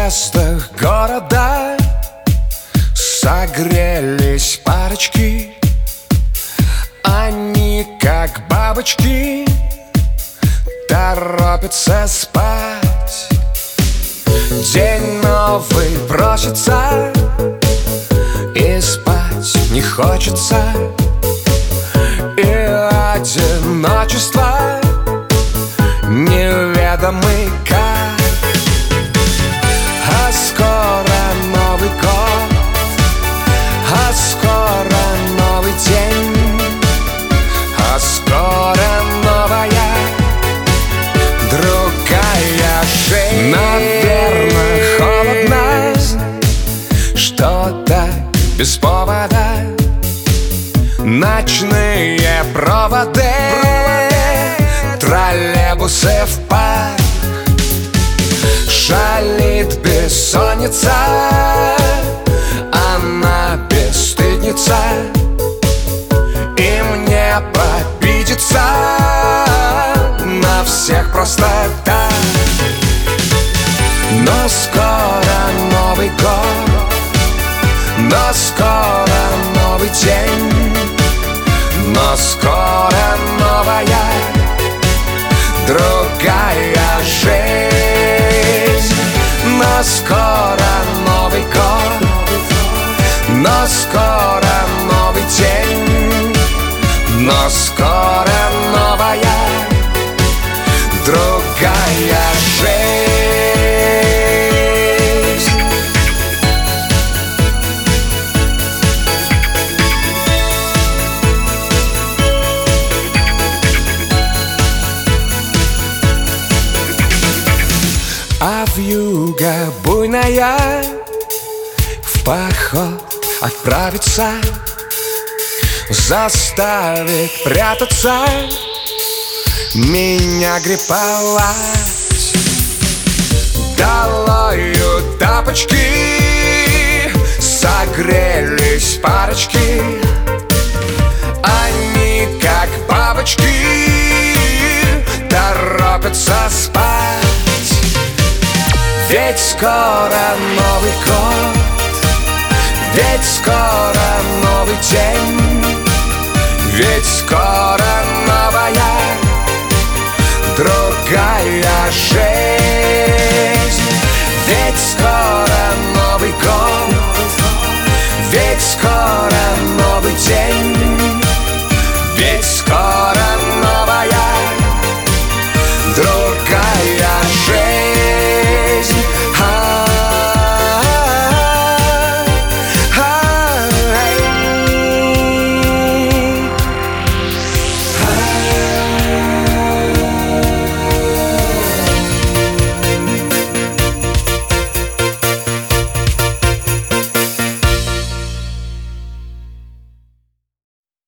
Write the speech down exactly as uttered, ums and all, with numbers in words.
подъездах города согрелись парочки. Они, как бабочки, торопятся спать. День новый просится, и спать не хочется, и одиночество неведомый как. А скоро Новый год, а скоро новый день, а скоро новая другая жизнь. Наверное, холодно, что-то без повода. Ночные проводы, троллейбусы в парк. Шалит бессонница, она бесстыдница, и мне победиться на всех просто так. Но скоро Новый год, но скоро новый день, но скоро новая другая жизнь. Но скоро Новый год, но скоро новый день, но скоро новая другая жизнь. А вьюга буйная в поход отправится, заставит прятаться меня гриповать. Долою тапочки, согрелись парочки. Они, как бабочки, торопятся спать. Ведь скоро Новый год, ведь скоро новый день, ведь скоро новая другая жизнь.